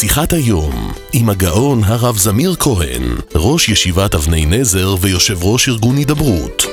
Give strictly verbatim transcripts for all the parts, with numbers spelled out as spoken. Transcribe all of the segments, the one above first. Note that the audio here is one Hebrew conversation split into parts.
שיחת היום עם הגאון הרב זמיר כהן, ראש ישיבת אבני נזר ויושב ראש ארגון הידברות.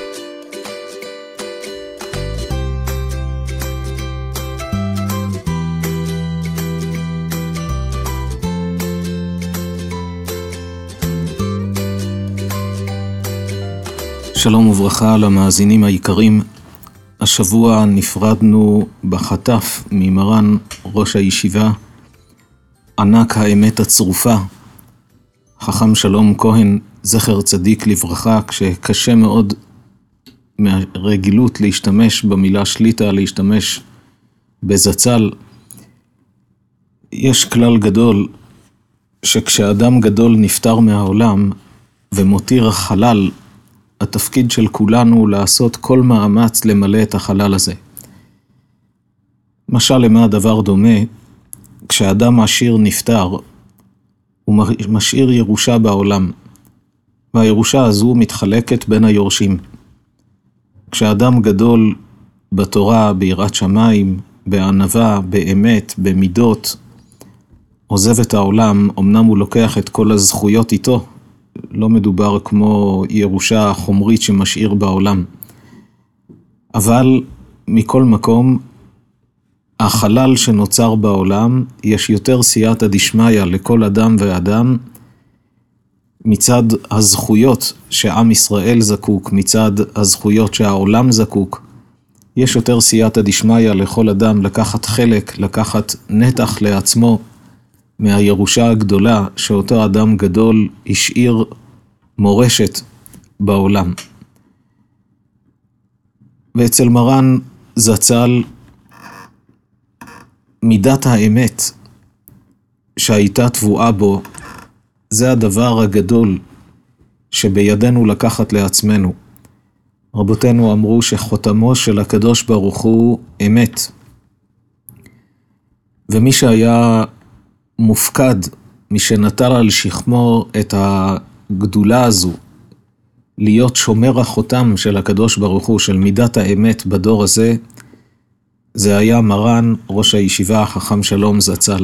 שלום וברכה למאזינים היקרים. השבוע נפרדנו בחטף ממרן ראש הישיבה, ענק האמת הצרופה, חכם שלום כהן, זכר צדיק לברכה, כשקשה מאוד מהרגילות להשתמש במילה שליטה, להשתמש בזצ"ל. יש כלל גדול שכשאדם גדול נפטר מהעולם ומותיר חלל, התפקיד של כולנו לעשות כל מאמץ למלא את החלל הזה. משל למה הדבר דומה? כשאדם עשיר נפטר, הוא משאיר ירושה בעולם, והירושה הזו מתחלקת בין היורשים. כשאדם גדול בתורה, ביראת שמיים, בענווה, באמת, במידות, עוזב את העולם, אמנם הוא לוקח את כל הזכויות איתו, לא מדובר כמו ירושה חומרית שמשאיר בעולם. אבל מכל מקום, החלל שנוצר בעולם, יש יותר סייעתא דשמיא לכל אדם ואדם, מצד הזכויות שעם ישראל זקוק, מצד הזכויות שהעולם זקוק, יש יותר סייעתא דשמיא לכל אדם לקחת חלק, לקחת נתח לעצמו, מהירושה הגדולה שאותו אדם גדול השאיר מורשת בעולם. ואצל מרן זצ"ל, מידת האמת שהייתה טבועה בו, זה הדבר הגדול שבידינו לקחת לעצמנו. רבותינו אמרו שחותמו של הקדוש ברוך הוא אמת. ומי שהיה מופקד, מי שנטל על שכמו את הגדולה הזו, להיות שומר החותם של הקדוש ברוך הוא, של מידת האמת בדור הזה, זה היה מרן ראש הישיבה החכם שלום זצ"ל.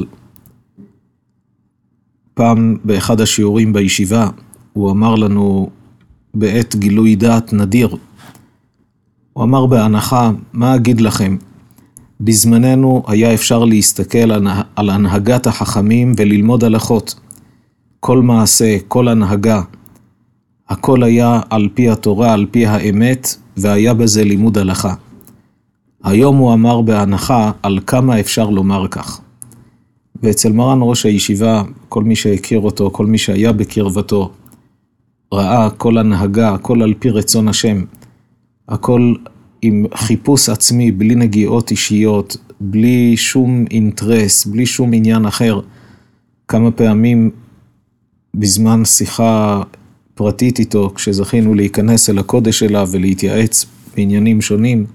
פעם באחד השיעורים בישיבה, הוא אמר לנו בעת גילוי דעת נדיר, הוא אמר בהנחה, מה אגיד לכם? בזמננו היה אפשר להסתכל על הנהגת החכמים וללמוד הלכות. כל מעשה, כל הנהגה, הכל היה על פי התורה, על פי האמת, והיה בזה לימוד הלכה. היום הוא אמר בהנחה על כמה אפשר לומר כך. ואצל מרן ראש הישיבה, כל מי שהכיר אותו, כל מי שהיה בקרבתו, ראה כל הנהגה, הכל על פי רצון השם, הכל עם חיפוש עצמי, בלי נגיעות אישיות, בלי שום אינטרס, בלי שום עניין אחר. כמה פעמים בזמן שיחה פרטית איתו, כשזכינו להיכנס אל הקודש שלה ולהתייעץ בעניינים שונים,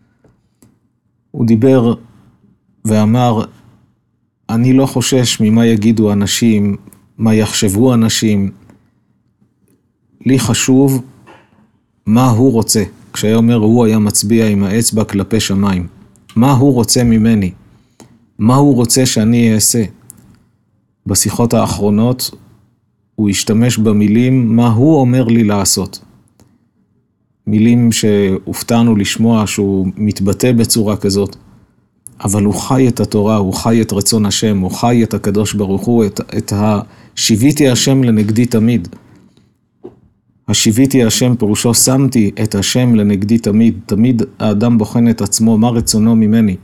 הוא דיבר ואמר, אני לא חושש ממה יגידו אנשים, מה יחשבו אנשים. לי חשוב מה הוא רוצה. כשהיה אומר, הוא היה מצביע עם האצבע כלפי שמיים. מה הוא רוצה ממני? מה הוא רוצה שאני אעשה? בשיחות האחרונות הוא השתמש במילים, מה הוא אומר לי לעשות. מילים שהופתענו לשמוע שהוא מתבטא בצורה כזאת, אבל הוא חי את התורה, הוא חי את רצון השם, הוא חי את הקדוש ברוך הוא, את, את השיביתי השם לנגדי תמיד. השיביתי השם פירושו שמתי את השם לנגדי תמיד, תמיד האדם בוחן את עצמו מה רצונו ממני.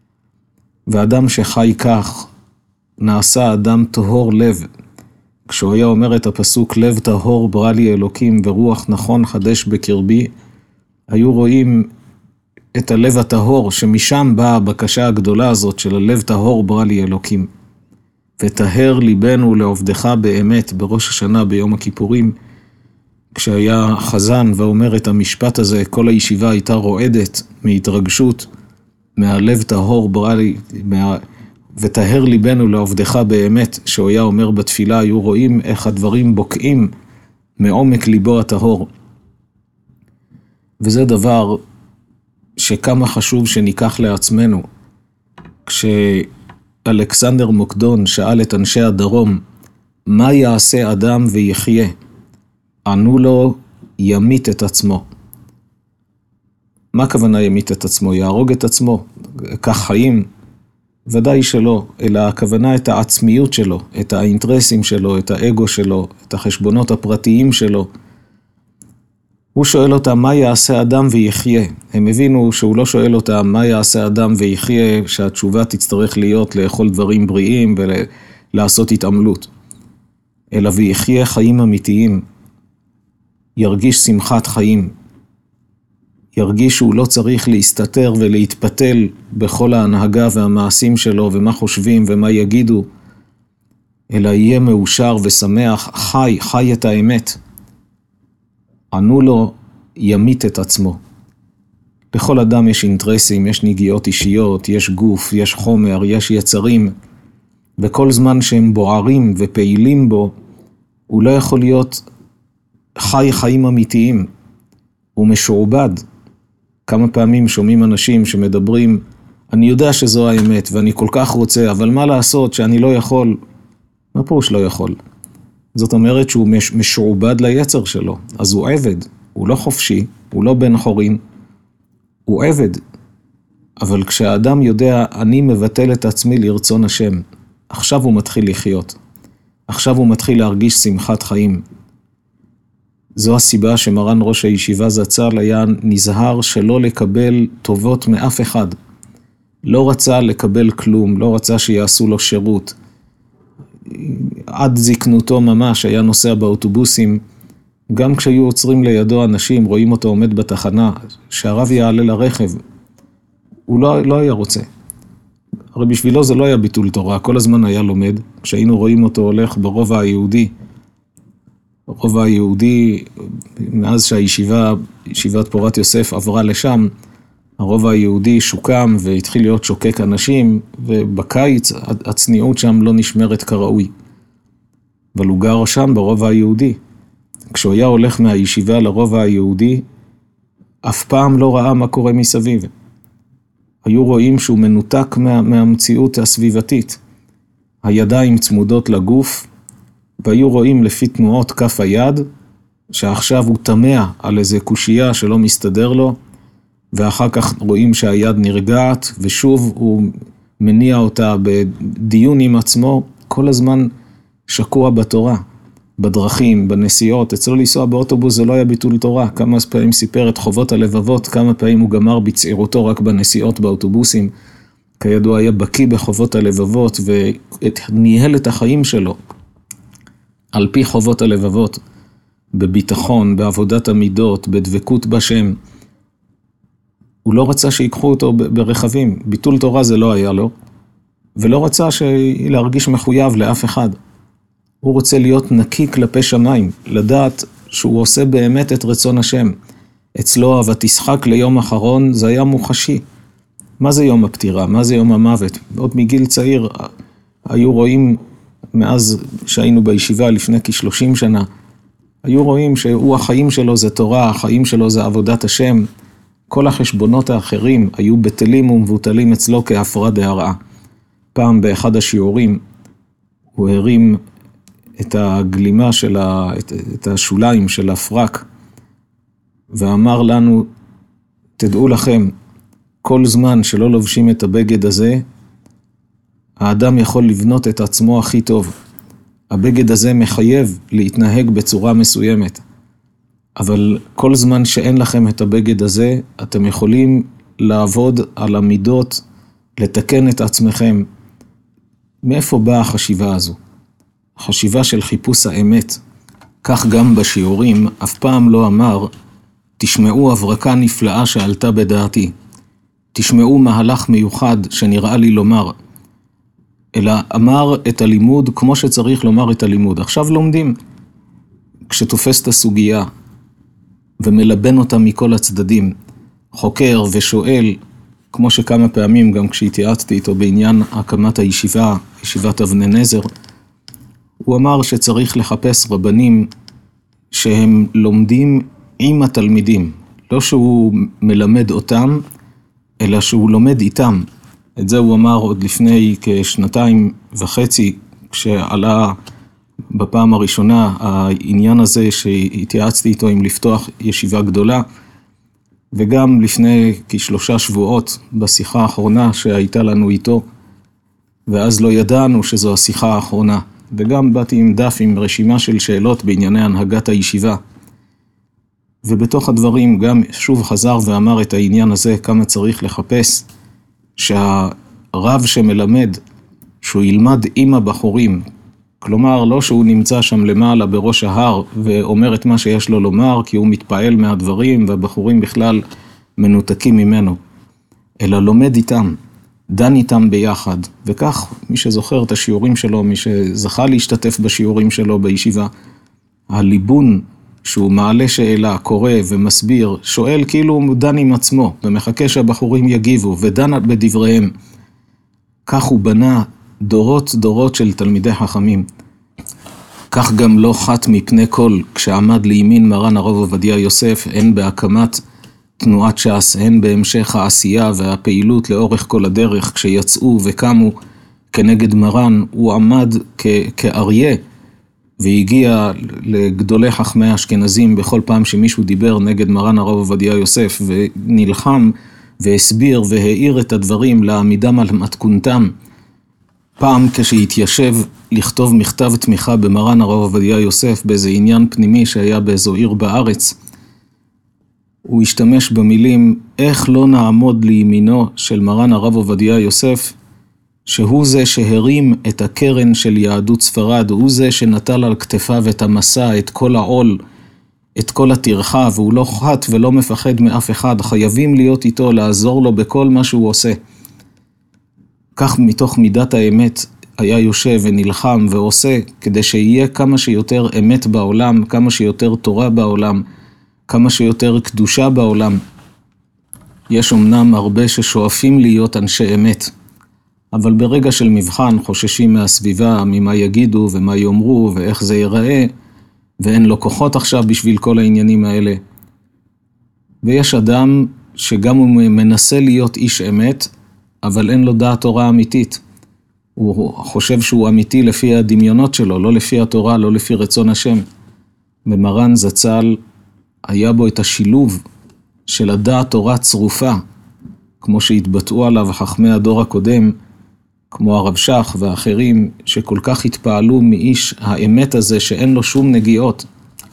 ואדם שחי כך נעשה אדם טהור לב. כשהוא היה אומר את הפסוק לב טהור ברא לי אלוקים ורוח נכון חדש בקרבי, היו רואים את הלב הטהור שמשם באה הבקשה הגדולה הזאת של הלב טהור ברא לי אלוקים. וטהר ליבנו לעובדך באמת בראש השנה ביום הכיפורים, כשהיה חזן ואומר את המשפט הזה, כל הישיבה הייתה רועדת מהתרגשות, מהלב טהור ברא לי, מה... וטהר ליבנו לעובדך באמת, שהוא היה אומר בתפילה, היו רואים איך הדברים בוקעים מעומק ליבו הטהור. וזה דבר שכמה חשוב שניקח לעצמנו, כש... אלכסנדר מוקדון שאל את אנשי הדרום, מה יעשה אדם ויחיה? ענו לו, ימית את עצמו. מה הכוונה ימית את עצמו? יהרוג את עצמו? כך חיים? ודאי שלא, אלא הכוונה את העצמיות שלו, את האינטרסים שלו, את האגו שלו, את החשבונות הפרטיים שלו. הוא שואל אותם, מה יעשה אדם ויחיה? הם הבינו שהוא לא שואל אותם, מה יעשה אדם ויחיה, שהתשובה תצטרך להיות לאכול דברים בריאים ולעשות התעמלות. אלא ויחיה חיים אמיתיים, ירגיש שמחת חיים, ירגיש שהוא לא צריך להסתתר ולהתפתל בכל ההנהגה והמעשים שלו ומה חושבים ומה יגידו, אלא יהיה מאושר ושמח, חי, חי את האמת. ענו לו, ימית את עצמו. לכל אדם יש אינטרסים, יש נגיעות אישיות, יש גוף, יש חומר, יש יצרים, וכל זמן שהם בוערים ופעילים בו, הוא לא יכול להיות חי חיים אמיתיים. הוא משועבד. כמה פעמים שומעים אנשים שמדברים, אני יודע שזו האמת ואני כל כך רוצה, אבל מה לעשות שאני לא יכול? מה פירוש לא יכול? זאת אומרת שהוא משועבד ליצר שלו, אז הוא עבד, הוא לא חופשי, הוא לא בן חורין, הוא עבד. אבל כשהאדם יודע, אני מבטל את עצמי לרצון השם, עכשיו הוא מתחיל לחיות, עכשיו הוא מתחיל להרגיש שמחת חיים. זו הסיבה שמרן ראש הישיבה זצ"ל היה נזהר שלא לקבל טובות מאף אחד. לא רצה לקבל כלום, לא רצה שיעשו לו שירות. עד זקנותו ממש היה נוסע באוטובוסים, גם כשהיו עוצרים לידו אנשים, רואים אותו עומד בתחנה, שהרב יעלה לרכב, הוא לא, לא היה רוצה. הרי בשבילו זה לא היה ביטול תורה, כל הזמן היה לומד. כשהיינו רואים אותו הולך ברובע היהודי, הרובע היהודי, מאז שהישיבה, ישיבת פורת יוסף עברה לשם, הרובע היהודי שוקם והתחיל להיות שוקק אנשים, ובקיץ הצניעות שם לא נשמרת כראוי. אבל הוא גר שם ברובע היהודי. כשהוא היה הולך מהישיבה לרובע היהודי, אף פעם לא ראה מה קורה מסביב. היו רואים שהוא מנותק מה, מהמציאות הסביבתית. הידיים צמודות לגוף, והיו רואים לפי תנועות כף היד, שעכשיו הוא תמע על איזה קושייה שלא מסתדר לו, ואחר כך רואים שהיד נרגעת, ושוב הוא מניע אותה בדיון עם עצמו, כל הזמן שקוע בתורה, בדרכים, בנסיעות. אצלו לנסוע באוטובוס זה לא היה ביטול תורה, כמה פעמים סיפר את חובות הלבבות, כמה פעמים הוא גמר בצעירותו רק בנסיעות באוטובוסים, כידוע היה בקיא בחובות הלבבות, וניהל את החיים שלו, על פי חובות הלבבות, בביטחון, בעבודת המידות, בדבקות בשם. הוא לא רצה שיקחו אותו ברכבים, ביטול תורה זה לא היה לו, ולא רצה להרגיש מחויב לאף אחד. הוא רוצה להיות נקי כלפי שמיים, לדעת שהוא עושה באמת את רצון השם. אצלו ותשחק ליום אחרון זה היה מוחשי. מה זה יום הפטירה? מה זה יום המוות? עוד מגיל צעיר היו רואים, מאז שהיינו בישיבה לפני כשלושים שנה, היו רואים שהוא החיים שלו זה תורה, החיים שלו זה עבודת השם. כל החשבונות האחרים היו בטלים ומבוטלים אצלו כהפרה דהרעה. פעם באחד השיעורים הוא הרים את הגלימה של ה... את, את השוליים של הפרק, ואמר לנו, תדעו לכם, כל זמן שלא לובשים את הבגד הזה, האדם יכול לבנות את עצמו הכי טוב. הבגד הזה מחייב להתנהג בצורה מסוימת. אבל כל זמן שאין לכם את הבגד הזה, אתם יכולים לעבוד על המידות, לתקן את עצמכם. מאיפה באה החשיבה הזו? החשיבה של חיפוש האמת. כך גם בשיעורים, אף פעם לא אמר, תשמעו הברקה נפלאה שעלתה בדעתי. תשמעו מהלך מיוחד שנראה לי לומר. אלא אמר את הלימוד כמו שצריך לומר את הלימוד. עכשיו לומדים. כשתופס את הסוגיה ומלבן אותה מכל הצדדים, חוקר ושואל, כמו שכמה פעמים גם כשהתייעצתי איתו בעניין הקמת הישיבה, ישיבת אבני נזר, הוא אמר שצריך לחפש רבנים שהם לומדים עם התלמידים. לא שהוא מלמד אותם, אלא שהוא לומד איתם. את זה הוא אמר עוד לפני כשנתיים וחצי, כשעלה בפעם הראשונה העניין הזה שהתייעצתי איתו עם לפתוח ישיבה גדולה, וגם לפני כשלושה שבועות בשיחה האחרונה שהייתה לנו איתו, ואז לא ידענו שזו השיחה האחרונה. וגם באתי עם דף עם רשימה של שאלות בענייני הנהגת הישיבה. ובתוך הדברים גם שוב חזר ואמר את העניין הזה, כמה צריך לחפש שהרב שמלמד, שהוא ילמד עם הבחורים, כלומר לא שהוא נמצא שם למעלה בראש ההר ואומר את מה שיש לו לומר, כי הוא מתפעל מהדברים והבחורים בכלל מנותקים ממנו, אלא לומד איתם, דן איתם ביחד. וכך מי שזוכר את השיעורים שלו, מי שזכה להשתתף בשיעורים שלו בישיבה, הליבון שהוא מעלה שאלה, קורא ומסביר, שואל כאילו הוא דן עם עצמו ומחכה שהבחורים יגיבו ודן בדבריהם. כך הוא בנה דורות דורות של תלמידי חכמים. כך גם לא חת מפני כל כשעמד לימין מרן הרב עובדיה יוסף, הן בהקמת תנועת ש"ס, הן בהמשך העשייה והפעילות לאורך כל הדרך, כשיצאו וקמו כנגד מרן, הוא עמד כ- כאריה והגיע לגדולי חכמי האשכנזים בכל פעם שמישהו דיבר נגד מרן הרב עובדיה יוסף, ונלחם והסביר והאיר את הדברים לעמידם על מתכונתם. פעם כשהתיישב לכתוב מכתב תמיכה במרן הרב עובדיה יוסף באיזה עניין פנימי שהיה באיזו עיר בארץ, הוא השתמש במילים איך לא נעמוד לימינו של מרן הרב עובדיה יוסף, שהוא זה שהרים את הקרן של יהדות ספרד, הוא זה שנטל על כתפיו את המסע, את כל העול, את כל הטרחה, והוא לא חת ולא מפחד מאף אחד, חייבים להיות איתו, לעזור לו בכל מה שהוא עושה. כך מתוך מידת האמת היה יושב ונלחם ועושה, כדי שיהיה כמה שיותר אמת בעולם, כמה שיותר תורה בעולם, כמה שיותר קדושה בעולם. יש אמנם הרבה ששואפים להיות אנשי אמת, אבל ברגע של מבחן חוששים מהסביבה, ממה יגידו ומה יאמרו ואיך זה ייראה, ואין לו כוחות עכשיו בשביל כל העניינים האלה. ויש אדם שגם הוא מנסה להיות איש אמת, אבל אין לו דעת תורה אמיתית. הוא חושב שהוא אמיתי לפי הדמיונות שלו, לא לפי התורה, לא לפי רצון השם. ומרן זצ"ל היה בו את השילוב של הדעת תורה צרופה, כמו שהתבטאו עליו חכמי הדור הקודם, כמו הרב שך ואחרים, שכל כך התפעלו מאיש האמת הזה שאין לו שום נגיעות,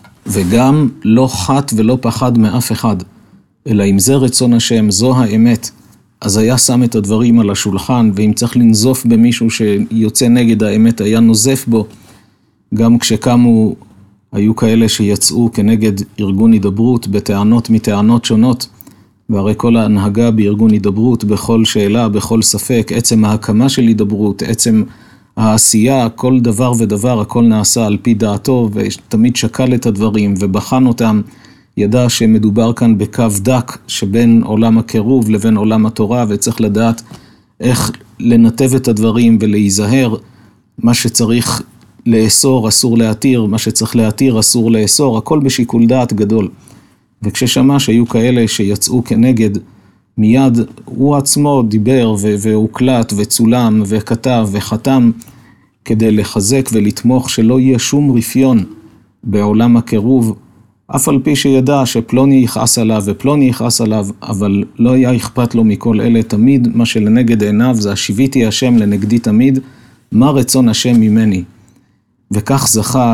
וגם לא חת ולא פחד מאף אחד, אלא אם זה רצון השם, זו האמת, אז היה שם את הדברים על השולחן, ואם צריך לנזוף במישהו שיוצא נגד האמת, היה נוזף בו. גם כשקמו, היו כאלה שיצאו כנגד ארגון הידברות בטענות מטענות שונות, והרי כל ההנהגה בארגון הידברות, בכל שאלה, בכל ספק, עצם ההקמה של הידברות, עצם העשייה, כל דבר ודבר, הכל נעשה על פי דעתו, ותמיד שקל את הדברים ובחן אותם, ידע שמדובר כאן בקו דק שבין עולם הקירוב לבין עולם התורה, וצריך לדעת איך לנתב את הדברים ולהיזהר. מה שצריך לאסור אסור להתיר, מה שצריך להתיר אסור לאסור, הכל בשיקול דעת גדול. וכששמע שהיו כאלה שיצאו כנגד, מיד הוא עצמו דיבר והוקלט וצולם וכתב וחתם, כדי לחזק ולתמוך שלא יהיה שום רפיון בעולם הקירוב, אף על פי שידע שפלוני יכעס עליו ופלוני יכעס עליו, אבל לא היה אכפת לו מכל אלה. תמיד מה שלנגד עיניו זה השיביתי השם לנגדי תמיד, מה רצון השם ממני. וכך זכה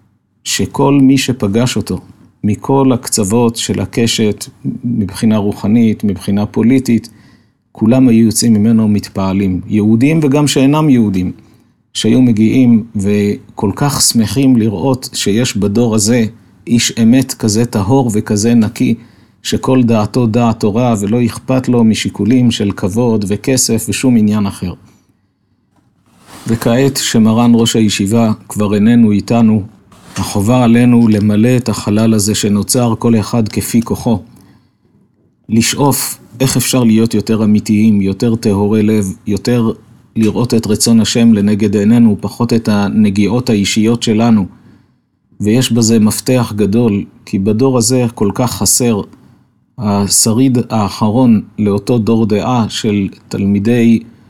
שכל מי שפגש אותו, מכל הקצוות של הקשת, מבחינה רוחנית, מבחינה פוליטית, כולם היו יוצאים ממנו מתפעלים, יהודים וגם שאינם יהודים, שהיו מגיעים וכל כך שמחים לראות שיש בדור הזה איש אמת כזה טהור וכזה נקי, שכל דעתו דעת תורה ולא אכפת לו משיקולים של כבוד וכסף ושום עניין אחר. וכעת שמרן ראש הישיבה כבר איננו איתנו, החובה עלינו למלא את החלל הזה שנוצר כל אחד כפי כוחו. לשאוף איך אפשר להיות יותר אמיתיים, יותר טהורי לב, יותר לראות את רצון השם לנגד עינינו, פחות את הנגיעות האישיות שלנו. ויש בזה מפתח גדול, כי בדור הזה כל כך חסר השריד האחרון לאותו דור דעה של תלמידי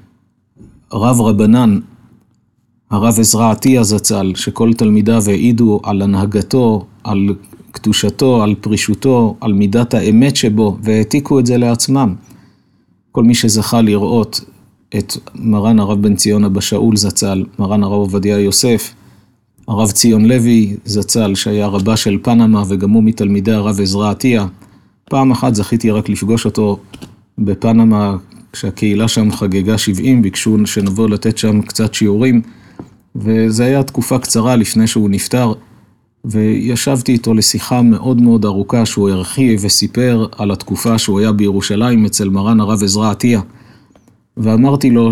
רב רבנן, הרב עזרא עטיה זצ"ל, שכל תלמידיו העידו על הנהגתו, על קדושתו, על פרישותו, על מידת האמת שבו, והעתיקו את זה לעצמם. כל מי שזכה לראות את מרן הרב בן ציון אבא שאול זצ"ל, מרן הרב עובדיה יוסף, הרב ציון לוי זצ"ל, שהיה רבה של פנמה וגם הוא מתלמידי הרב עזרא עטיה. פעם אחת זכיתי רק לפגוש אותו בפנמה, כשהקהילה שם חגגה שבעים, ביקשו שנבוא לתת שם קצת שיעורים, וזה היה תקופה קצרה לפני שהוא נפטר, וישבתי איתו לשיחה מאוד מאוד ארוכה, שהוא הרחיב וסיפר על התקופה שהוא היה בירושלים אצל מרן הרב עזרא עטיה, ואמרתי לו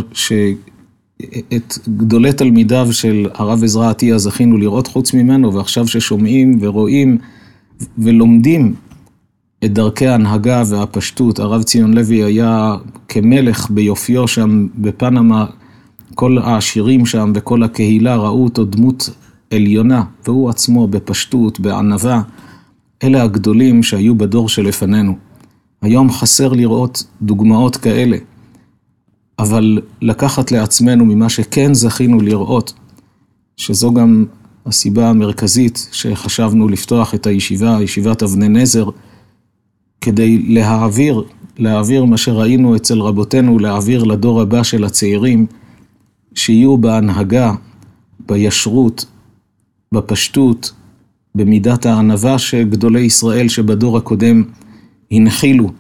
שאת גדולי תלמידיו של הרב עזרא עטיה זכינו לראות חוץ ממנו, ועכשיו ששומעים ורואים ולומדים את דרכי ההנהגה והפשטות, הרב ציון לוי היה כמלך ביופיו שם בפנמה, כל העשירים שם וכל הקהילה ראו אותו דמות עליונה, והוא עצמו בפשטות, בענווה. אלה הגדולים שהיו בדור שלפנינו. היום חסר לראות דוגמאות כאלה, אבל לקחת לעצמנו ממה שכן זכינו לראות, שזו גם הסיבה המרכזית שחשבנו לפתוח את הישיבה, ישיבת אבני נזר, כדי להעביר, להעביר מה שראינו אצל רבותינו, להעביר לדור הבא של הצעירים, שיהיו בהנהגה, בישרות, בפשטות, במידת הענווה שגדולי ישראל שבדור הקודם הנחילו.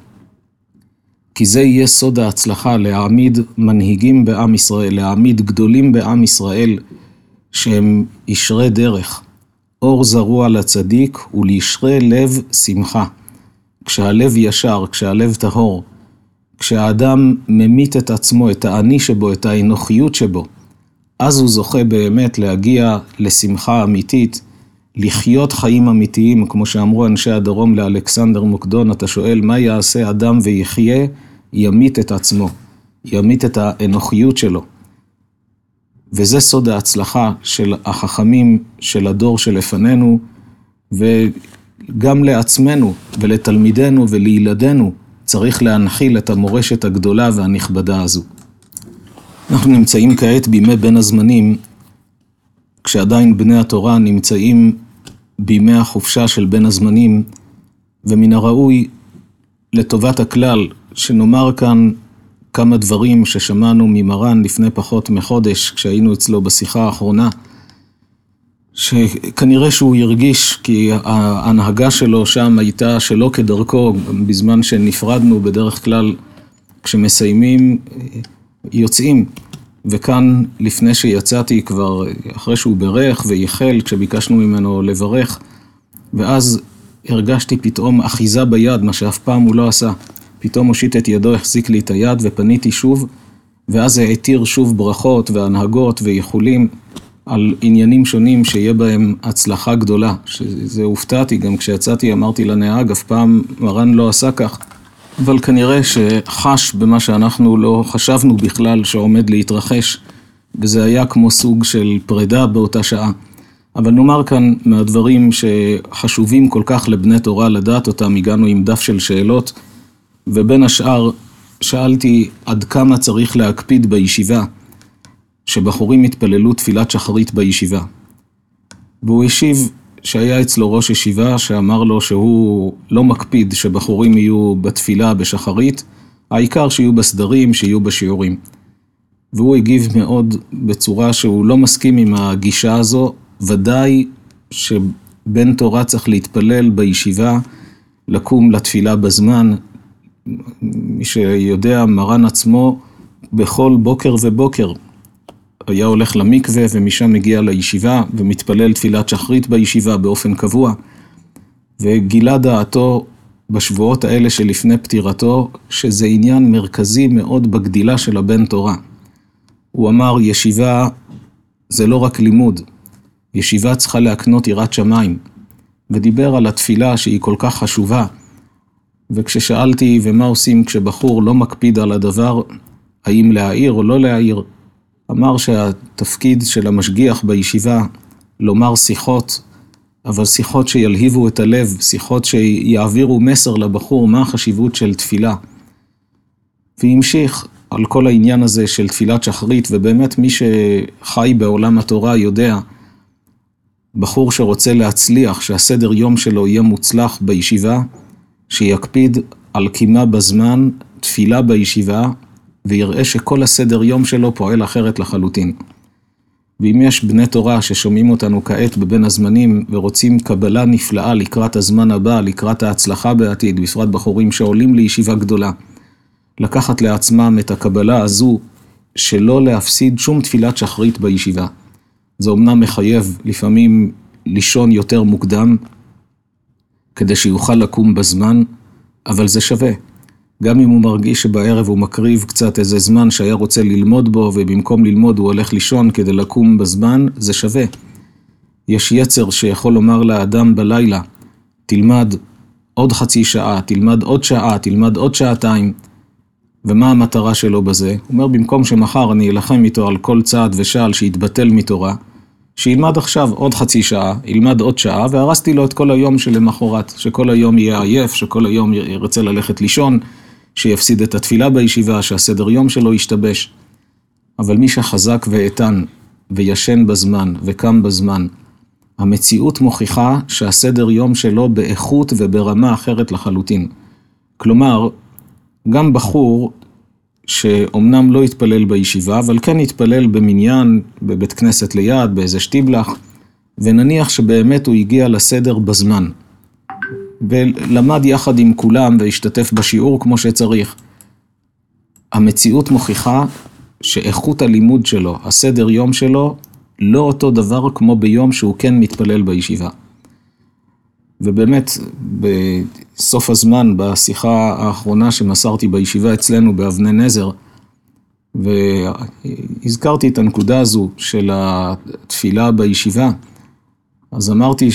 כי זה יהיה סוד ההצלחה, להעמיד מנהיגים בעם ישראל, להעמיד גדולים בעם ישראל, שהם ישרי דרך, אור זרוע לצדיק ולישרי לב שמחה. כשהלב ישר, כשהלב טהור, כשהאדם ממית את עצמו, את האני שבו, את האנוכיות שבו, אז הוא זוכה באמת להגיע לשמחה אמיתית, לחיות חיים אמיתיים, כמו שאמרו אנשי הדרום לאלכסנדר מוקדון, אתה שואל מה יעשה אדם ויחיה, ימית את עצמו, ימית את האנוכיות שלו. וזה סוד ההצלחה של החכמים של הדור שלפנינו, וגם לעצמנו ולתלמידנו ולילדינו, צריך להנחיל את המורשת הגדולה והנכבדה הזו. אנחנו נמצאים כעת בימי בין הזמנים, כשעדיין בני התורה נמצאים בימי החופשה של בין הזמנים, ומן הראוי לטובת הכלל שנאמר כאן כמה דברים ששמענו ממרן לפני פחות מחודש, כשהיינו אצלו בשיחה האחרונה, שכנראה שהוא ירגיש כי ההנהגה שלו שם הייתה שלא כדרכו, בזמן שנפרדנו בדרך כלל כשמסיימים יוצאים, וכאן לפני שיצאתי כבר אחרי שהוא ברך ויחל, כשביקשנו ממנו לברך, ואז הרגשתי פתאום אחיזה ביד, מה שאף פעם הוא לא עשה. פתאום הושיט את ידו, החזיק לי את היד ופניתי שוב, ואז העתיר שוב ברכות והנהגות ויחולים על עניינים שונים שיהיה בהם הצלחה גדולה. שזה הופתעתי, גם כשיצאתי אמרתי לנהג, אף פעם מרן לא עשה כך, אבל כנראה שחש במה שאנחנו לא חשבנו בכלל שעומד להתרחש, וזה היה כמו סוג של פרידה באותה שעה. אבל נאמר כאן מהדברים שחשובים כל כך לבני תורה לדעת אותם, הגענו עם דף של שאלות, ובין השאר שאלתי עד כמה צריך להקפיד בישיבה, שבחורים התפללו תפילת שחרית בישיבה. והוא השיב שהיה אצלו ראש ישיבה שאמר לו שהוא לא מקפיד שבחורים יהיו בתפילה בשחרית, העיקר שיהיו בסדרים, שיהיו בשיעורים. והוא הגיב מאוד בצורה שהוא לא מסכים עם הגישה הזו, ודאי שבן תורה צריך להתפלל בישיבה, לקום לתפילה בזמן. מי שיודע, מרן עצמו בכל בוקר ובוקר היה הולך למקווה ומשם מגיע לישיבה ומתפלל תפילת שחרית בישיבה באופן קבוע, וגילה דעתו בשבועות האלה שלפני פטירתו שזה עניין מרכזי מאוד בגדילה של הבן תורה. הוא אמר, ישיבה זה לא רק לימוד, ישיבה צריכה להקנות יראת שמיים, ודיבר על התפילה שהיא כל כך חשובה. וכששאלתי ומה עושים כשבחור לא מקפיד על הדבר, האם להעיר או לא להעיר, אמר שהתפקיד של המשגיח בישיבה לומר שיחות, אבל שיחות שילהיבו את הלב, שיחות שיעבירו מסר לבחור מה החשיבות של תפילה. והמשיך על כל העניין הזה של תפילת שחרית, ובאמת מי שחי בעולם התורה יודע, בחור שרוצה להצליח, שהסדר יום שלו יהיה מוצלח בישיבה, שיקפיד על קימה בזמן, תפילה בישיבה, ויראה שכל הסדר יום שלו פועל אחרת לחלוטין. ואם יש בני תורה ששומעים אותנו כעת בבין הזמנים, ורוצים קבלה נפלאה לקראת הזמן הבא, לקראת ההצלחה בעתיד, בפרט בחורים שעולים לישיבה גדולה, לקחת לעצמם את הקבלה הזו, שלא להפסיד שום תפילת שחרית בישיבה. זה אומנם מחייב לפעמים לישון יותר מוקדם, כדי שיוכל לקום בזמן, אבל זה שווה. גם אם הוא מרגיש שבערב הוא מקריב קצת איזה זמן שהיה רוצה ללמוד בו, ובמקום ללמוד הוא הולך לישון כדי לקום בזמן, זה שווה. יש יצר שיכול לומר לאדם בלילה, תלמד עוד חצי שעה, תלמד עוד שעה, תלמד עוד שעתיים, ומה המטרה שלו בזה? הוא אומר, במקום שמחר אני אלחם איתו על כל צעד ושעל שיתבטל מתורה, שילמד עכשיו עוד חצי שעה, ילמד עוד שעה, והרסתי לו את כל היום שלמחרת, שכל היום יהיה עייף, שכל היום ירצה ללכת לישון, שיפסיד את התפילה בישיבה, שהסדר יום שלו ישתבש. אבל מי שחזק ואיתן, וישן בזמן, וקם בזמן, המציאות מוכיחה שהסדר יום שלו באיכות וברמה אחרת לחלוטין. כלומר, גם בחור שאומנם לא יתפלל בישיבה, אבל כן יתפלל במניין, בבית כנסת ליד, באיזה שטיבלח, ונניח שבאמת הוא הגיע לסדר בזמן, ולמד יחד עם כולם והשתתף בשיעור כמו שצריך. המציאות מוכיחה שאיכות הלימוד שלו, הסדר יום שלו, לא אותו דבר כמו ביום שהוא כן מתפלל בישיבה. ובאמת, בסוף הזמן, בשיחה האחרונה שמסרתי בישיבה אצלנו באבני נזר, והזכרתי את הנקודה הזו של התפילה בישיבה, אז אמרתי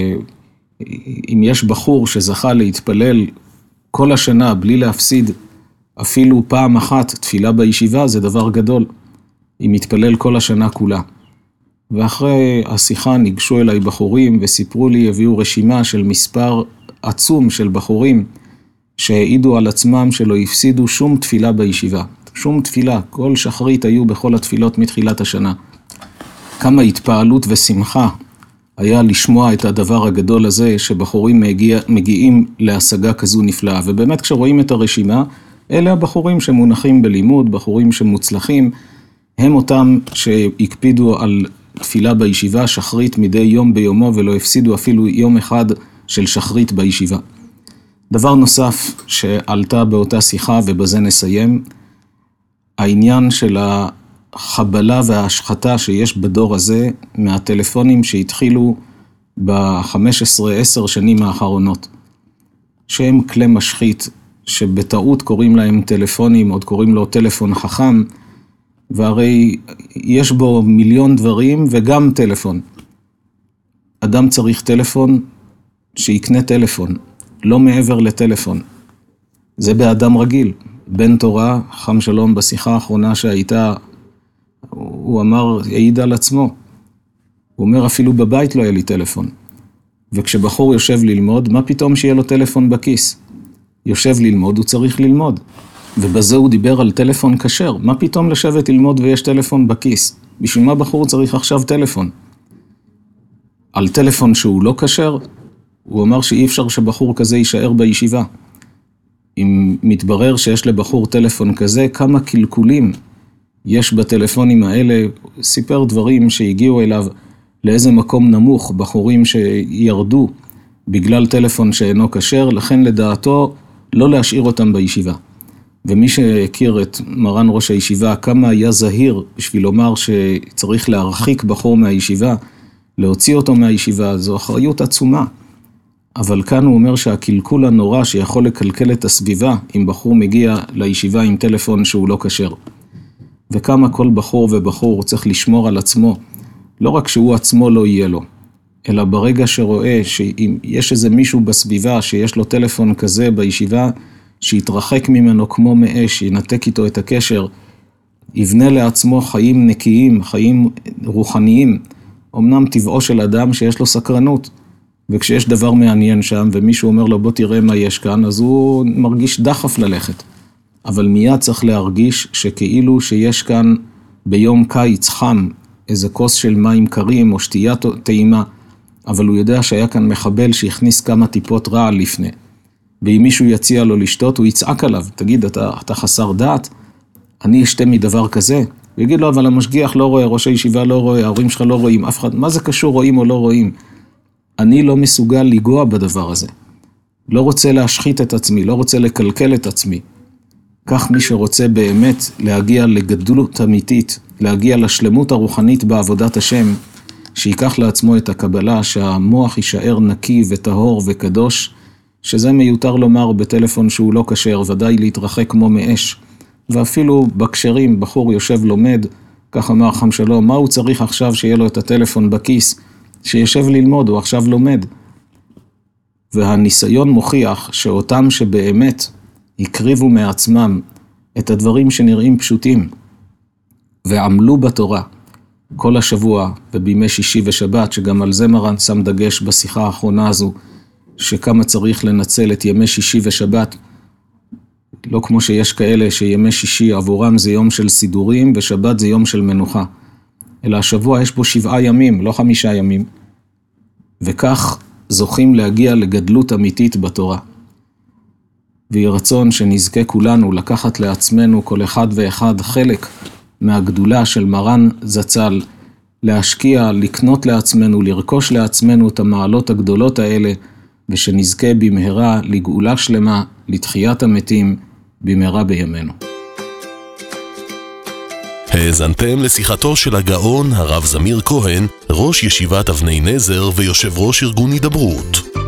שאם יש בחור שזכה להתפלל כל השנה בלי להפסיד אפילו פעם אחת תפילה בישיבה, זה דבר גדול. אם יתפלל כל השנה כולה. ואחרי השיחה ניגשו אליי בחורים וסיפרו לי, הביאו רשימה של מספר עצום של בחורים שהעידו על עצמם שלא הפסידו שום תפילה בישיבה. שום תפילה, כל שחרית היו בכל התפילות מתחילת השנה. כמה התפעלות ושמחה היה לשמוע את הדבר הגדול הזה שבחורים מגיע, מגיעים להשגה כזו נפלאה. ובאמת כשרואים את הרשימה, אלה הבחורים שמונחים בלימוד, בחורים שמוצלחים, הם אותם שהקפידו על תפילה בישיבה, שחרית מדי יום ביומו, ולא הפסידו אפילו יום אחד של שחרית בישיבה. דבר נוסף שעלתה באותה שיחה, ובזה נסיים, העניין של החבלה וההשחתה שיש בדור הזה, מהטלפונים שהתחילו ב-חמש עשרה עשר שנים האחרונות, שהם כלי משחית, שבטעות קוראים להם טלפונים, עוד קוראים לו טלפון חכם, והרי יש בו מיליון דברים וגם טלפון. אדם צריך טלפון, שיקנה טלפון, לא מעבר לטלפון. זה באדם רגיל. בן תורה, חם שלום, בשיחה האחרונה שהייתה, הוא אמר, העיד על עצמו. הוא אומר, אפילו בבית לא היה לי טלפון. וכשבחור יושב ללמוד, מה פתאום שיהיה לו טלפון בכיס? יושב ללמוד, הוא צריך ללמוד. ובזה הוא דיבר על טלפון כשר. מה פתאום לשבת ללמוד ויש טלפון בכיס? בשביל מה בחור צריך עכשיו טלפון? על טלפון שהוא לא כשר, הוא אמר שאי אפשר שבחור כזה יישאר בישיבה. אם מתברר שיש לבחור טלפון כזה, כמה קלקולים יש בטלפונים האלה, סיפר דברים שהגיעו אליו לאיזה מקום נמוך, בחורים שירדו בגלל טלפון שאינו כשר, לכן לדעתו לא להשאיר אותם בישיבה. ומי שהכיר את מרן ראש הישיבה, כמה היה זהיר בשביל לומר שצריך להרחיק בחור מהישיבה, להוציא אותו מהישיבה, זו אחריות עצומה. אבל כאן הוא אומר שהקלקול הנורא שיכול לקלקל את הסביבה, אם בחור מגיע לישיבה עם טלפון שהוא לא כשר. וכמה כל בחור ובחור צריך לשמור על עצמו, לא רק שהוא עצמו לא יהיה לו, אלא ברגע שרואה שאם יש איזה מישהו בסביבה שיש לו טלפון כזה בישיבה, שיתרחק ממנו כמו מאש, ינתק איתו את הקשר, יבנה לעצמו חיים נקיים, חיים רוחניים. אמנם טבעו של אדם שיש לו סקרנות, וכשיש דבר מעניין שם ומישהו אומר לו בוא תראה מה יש כאן, אז הוא מרגיש דחף ללכת. אבל מיד צריך להרגיש שכאילו שיש כאן ביום קיץ חם איזה כוס של מים קרים או שתייה טעימה, אבל הוא יודע שהיה כאן מחבל שהכניס כמה טיפות רעל לפני. ואם מישהו יציע לו לשתות, הוא יצעק עליו, תגיד, אתה, אתה חסר דעת? אני אשתה מדבר כזה? הוא יגיד לו, אבל המשגיח לא רואה, ראש הישיבה לא רואה, ההורים שלך לא רואים, אף אחד, מה זה קשור, רואים או לא רואים? אני לא מסוגל לגוע בדבר הזה. לא רוצה להשחית את עצמי, לא רוצה לקלקל את עצמי. כך מי שרוצה באמת להגיע לגדלות אמיתית, להגיע לשלמות הרוחנית בעבודת השם, שיקח לעצמו את הקבלה שהמוח יישאר נקי וטהור וקדוש, שזה מיותר לומר בטלפון שהוא לא כשר, ודאי להתרחק כמו מאש. ואפילו בקשרים, בחור יושב לומד, כך אמר חם שלום, מה הוא צריך עכשיו שיהיה לו את הטלפון בכיס, שישב ללמוד, הוא עכשיו לומד. והניסיון מוכיח שאותם שבאמת הקריבו מעצמם את הדברים שנראים פשוטים, ועמלו בתורה כל השבוע ובימי שישי ושבת, שגם על זה מרן שם דגש בשיחה האחרונה הזו, שכמה צריך לנצל את ימי שישי ושבת, לא כמו שיש כאלה שימי שישי עבורם זה יום של סידורים ושבת זה יום של מנוחה, אלא השבוע יש פה שבעה ימים, לא חמישה ימים, וכך זוכים להגיע לגדלות אמיתית בתורה. ויהי רצון שנזכה כולנו לקחת לעצמנו כל אחד ואחד חלק מהגדולה של מרן זצ"ל, להשקיע, לקנות לעצמנו, לרכוש לעצמנו את המעלות הגדולות האלה, ושנזכה במהרה לגאולה שלמה, לתחיית המתים, במהרה בימינו. האזנתם לשיחתו של הגאון הרב זמיר כהן, ראש ישיבת אבני נזר ויושב ראש ארגון הידברות.